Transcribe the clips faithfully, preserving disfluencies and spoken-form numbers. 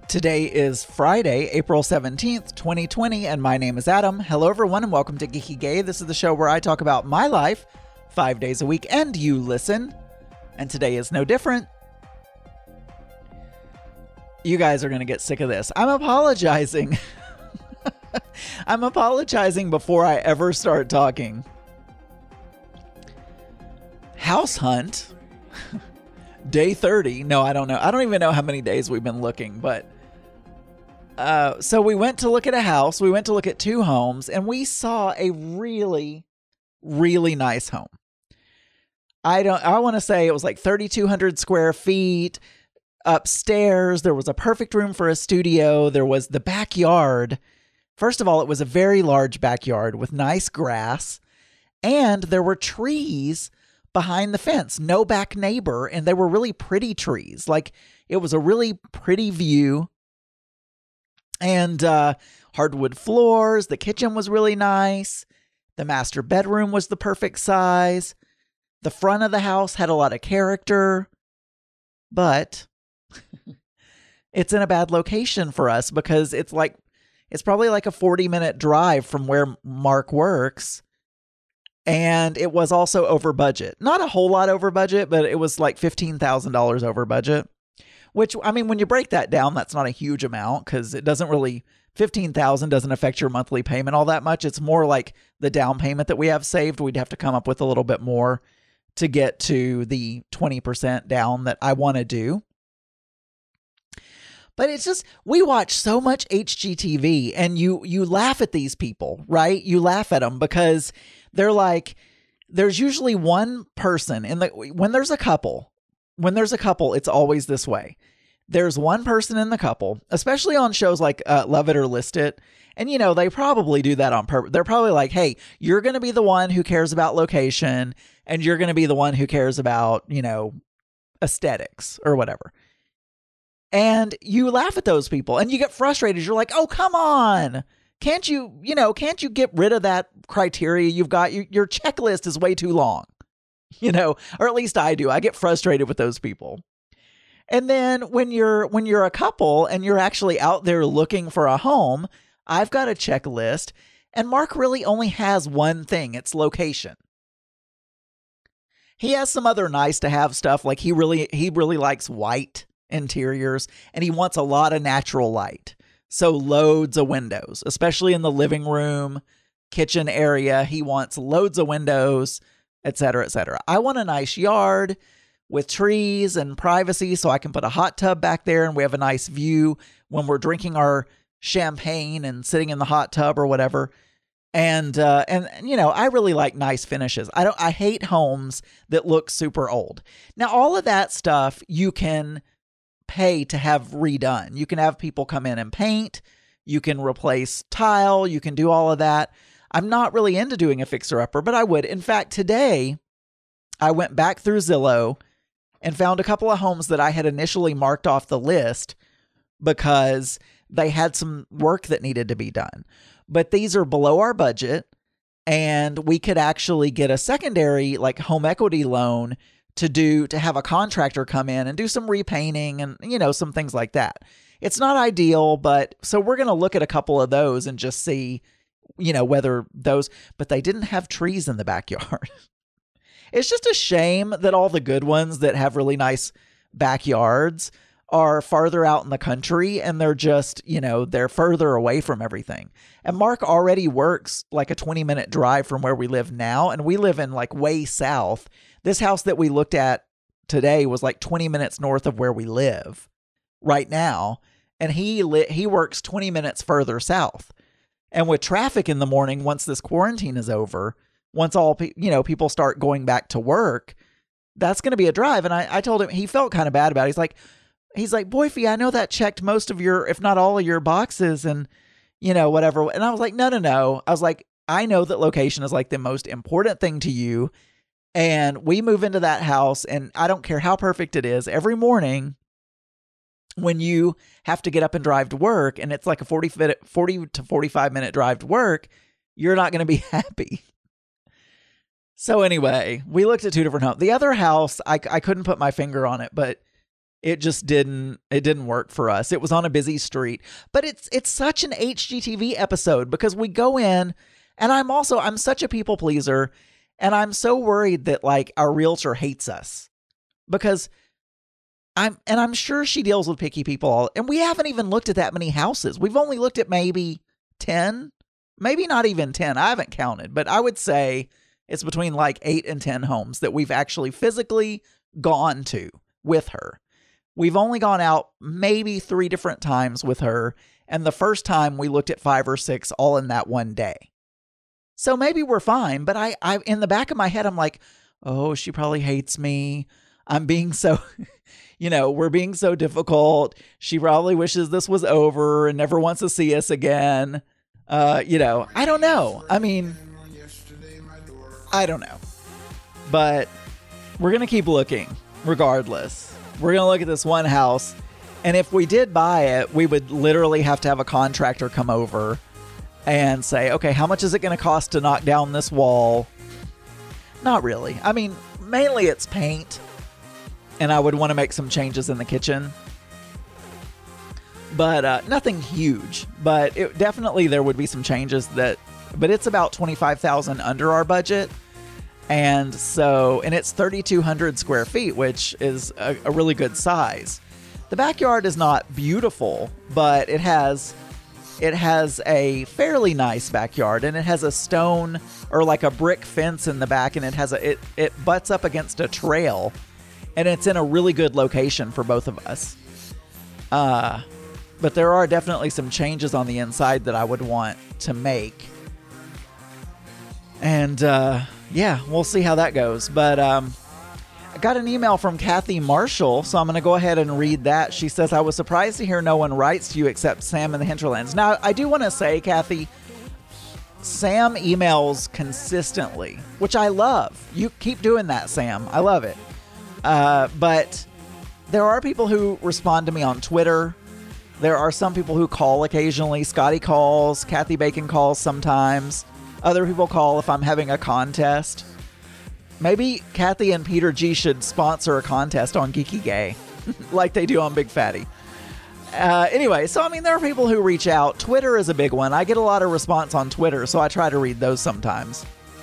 Today is Friday, April seventeenth, twenty twenty, and my name is Adam. Hello, everyone, and welcome to Geeky Gay. This is the show where I talk about my life five days a week, and you listen. And today is no different. You guys are going to get sick of this. I'm apologizing. I'm apologizing before I ever start talking. House hunt. Day thirty. No, I don't know. I don't even know how many days we've been looking, but uh, so we went to look at a house. We went to look at two homes, and we saw a really, really nice home. I don't, I want to say it was like thirty-two hundred square feet upstairs. There was a perfect room for a studio. There was the backyard. First of all, it was a very large backyard with nice grass, and there were trees behind the fence, no back neighbor, and they were really pretty trees. Like, it was a really pretty view, and uh, hardwood floors. The kitchen was really nice. The master bedroom was the perfect size. The front of the house had a lot of character, but it's in a bad location for us because it's like, it's probably like a forty minute drive from where Mark works. And it was also over budget. Not a whole lot over budget, but it was like fifteen thousand dollars over budget. Which, I mean, when you break that down, that's not a huge amount because it doesn't really, fifteen thousand dollars doesn't affect your monthly payment all that much. It's more like the down payment that we have saved. We'd have to come up with a little bit more to get to the twenty percent down that I want to do. But it's just, we watch so much H G T V, and you you laugh at these people, right? You laugh at them because they're like, there's usually one person in the, when there's a couple, when there's a couple, it's always this way. There's one person in the couple, especially on shows like uh, Love It or List It. And, you know, they probably do that on purpose. They're probably like, hey, you're going to be the one who cares about location, and you're going to be the one who cares about, you know, aesthetics or whatever. And you laugh at those people and you get frustrated. You're like, oh, come on. Can't you, you know, can't you get rid of that criteria you've got? Your, your checklist is way too long, you know, or at least I do. I get frustrated with those people. And then when you're, when you're a couple and you're actually out there looking for a home, I've got a checklist, and Mark really only has one thing. It's location. He has some other nice to have stuff. Like he really, he really likes white interiors, and he wants a lot of natural light. So loads of windows, especially in the living room, kitchen area. He wants loads of windows, et cetera, et cetera. I want a nice yard with trees and privacy so I can put a hot tub back there and we have a nice view when we're drinking our champagne and sitting in the hot tub or whatever. And, uh, and, you know, I really like nice finishes. I don't, I hate homes that look super old. Now, all of that stuff you can pay to have redone. You can have people come in and paint. You can replace tile. You can do all of that. I'm not really into doing a fixer-upper, but I would. In fact, today I went back through Zillow and found a couple of homes that I had initially marked off the list because they had some work that needed to be done. But these are below our budget, and we could actually get a secondary like home equity loan to do, to have a contractor come in and do some repainting and, you know, some things like that. It's not ideal, but so we're going to look at a couple of those and just see, you know, whether those, but they didn't have trees in the backyard. It's just a shame that all the good ones that have really nice backyards are farther out in the country, and they're just, you know, they're further away from everything. And Mark already works like a twenty minute drive from where we live now. And we live in like way south. This house that we looked at today was like twenty minutes north of where we live right now. And he li- he works twenty minutes further south. And with traffic in the morning, once this quarantine is over, once all, pe- you know, people start going back to work, that's going to be a drive. And I, I told him, he felt kind of bad about it. He's like, he's like, Boyfie, I know that checked most of your, if not all of your boxes and, you know, whatever. And I was like, no, no, no. I was like, I know that location is like the most important thing to you. And we move into that house, and I don't care how perfect it is, every morning when you have to get up and drive to work, and it's like a forty, forty to forty-five minute drive to work, you're not going to be happy. So anyway, we looked at two different homes. The other house, I, I couldn't put my finger on it, but It just didn't it didn't work for us. It was on a busy street. But it's it's such an H G T V episode because we go in, and I'm also I'm such a people pleaser, and I'm so worried that like our realtor hates us. Because I'm and I'm sure she deals with picky people all, and we haven't even looked at that many houses. We've only looked at maybe ten, maybe not even ten. I haven't counted, but I would say it's between like eight and ten homes that we've actually physically gone to with her. We've only gone out maybe three different times with her, and the first time we looked at five or six all in that one day. So maybe we're fine, but I, I in the back of my head, I'm like, oh, she probably hates me. I'm being so, you know, we're being so difficult. She probably wishes this was over and never wants to see us again. Uh, you know, I don't know. I mean, I don't know. But we're going to keep looking regardless. We're going to look at this one house, and if we did buy it, we would literally have to have a contractor come over and say, okay, how much is it going to cost to knock down this wall? Not really. I mean, mainly it's paint, and I would want to make some changes in the kitchen. But uh, nothing huge. But it, definitely there would be some changes that, but it's about twenty-five thousand dollars under our budget. And so, and it's thirty-two hundred square feet, which is a, a really good size. The backyard is not beautiful, but it has, it has a fairly nice backyard, and it has a stone or like a brick fence in the back, and it has a, it, it butts up against a trail, and it's in a really good location for both of us. Uh, but there are definitely some changes on the inside that I would want to make. And, uh, yeah, we'll see how that goes. But um, I got an email from Kathy Marshall, so I'm going to go ahead and read that. She says, I was surprised to hear no one writes to you except Sam in the Hinterlands. Now, I do want to say, Kathy, Sam emails consistently, which I love. You keep doing that, Sam. I love it. Uh, but there are people who respond to me on Twitter. There are some people who call occasionally. Scotty calls. Kathy Bacon calls sometimes. Other people call if I'm having a contest. Maybe Kathy and Peter G should sponsor a contest on Geeky Gay like they do on Big Fatty. Uh, anyway, so I mean, there are people who reach out. Twitter is a big one. I get a lot of response on Twitter, so I try to read those sometimes.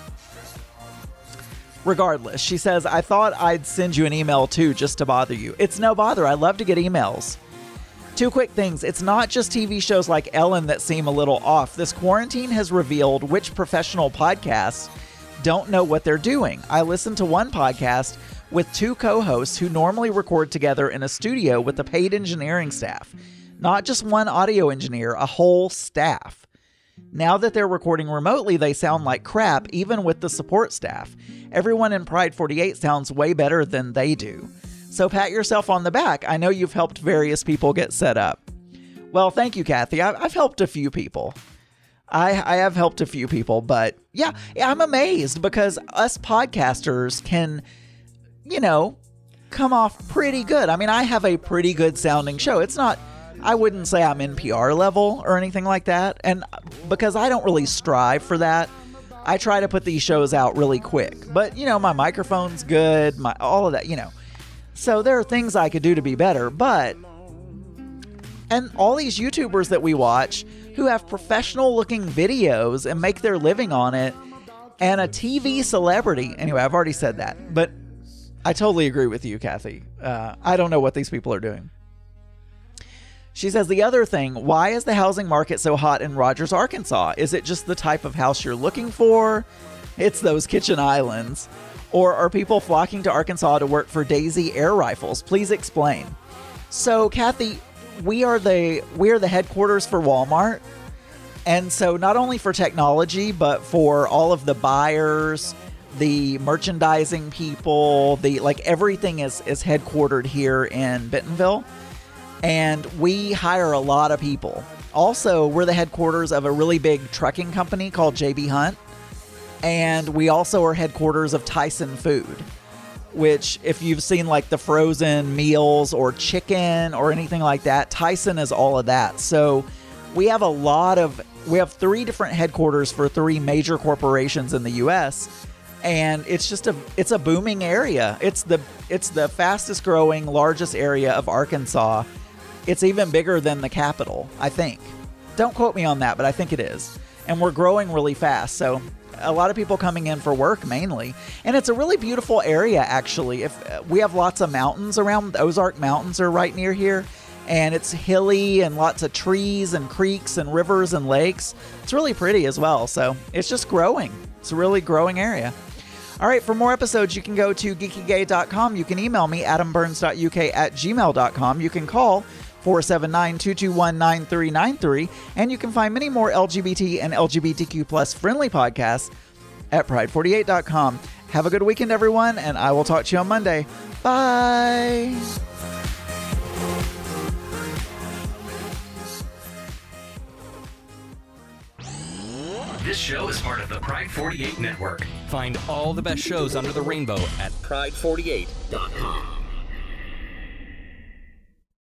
Regardless, she says, I thought I'd send you an email too just to bother you. It's no bother. I love to get emails. Two quick things. It's not just T V shows like Ellen that seem a little off. This quarantine has revealed which professional podcasts don't know what they're doing. I listened to one podcast with two co-hosts who normally record together in a studio with a paid engineering staff. Not just one audio engineer, a whole staff. Now that they're recording remotely, they sound like crap, even with the support staff. Everyone in Pride forty-eight sounds way better than they do. So pat yourself on the back. I know you've helped various people get set up. Well, thank you, Kathy. I've helped a few people. I, I have helped a few people, but yeah, I'm amazed because us podcasters can, you know, come off pretty good. I mean, I have a pretty good sounding show. It's not, I wouldn't say I'm N P R level or anything like that. And because I don't really strive for that, I try to put these shows out really quick. But, you know, my microphone's good, my all of that, you know. So there are things I could do to be better, but, and all these YouTubers that we watch who have professional looking videos and make their living on it, and a T V celebrity. Anyway, I've already said that, but I totally agree with you, Kathy. Uh, I don't know what these people are doing. She says, the other thing, why is the housing market so hot in Rogers, Arkansas? Is it just the type of house you're looking for? It's those kitchen islands. Or are people flocking to Arkansas to work for Daisy Air Rifles? Please explain. So, Kathy, we are the we are the headquarters for Walmart. And so not only for technology, but for all of the buyers, the merchandising people, the like everything is, is headquartered here in Bentonville. And we hire a lot of people. Also, we're the headquarters of a really big trucking company called J B Hunt. And we also are headquarters of Tyson Food, which if you've seen like the frozen meals or chicken or anything like that, Tyson is all of that. So we have a lot of, we have three different headquarters for three major corporations in the U S. and it's just a it's a booming area. It's the it's the fastest growing, largest area of Arkansas. It's even bigger than the capital, I think. Don't quote me on that, but I think it is. And we're growing really fast, so a lot of people coming in for work mainly. And it's a really beautiful area, actually. If uh, we have lots of mountains around, the Ozark Mountains are right near here, and it's hilly and lots of trees and creeks and rivers and lakes. It's really pretty as well, so it's just growing. It's a really growing area. All right, for more episodes, you can go to geeky gay dot com. You can email me, adam burns dot u k at gmail dot com. You can call four seven nine, two two one, nine three nine three, and you can find many more L G B T and L G B T Q plus friendly podcasts at pride forty-eight dot com. Have a good weekend, everyone, and I will talk to you on Monday. Bye! This show is part of the Pride forty-eight Network. Find all the best shows under the rainbow at pride forty-eight dot com.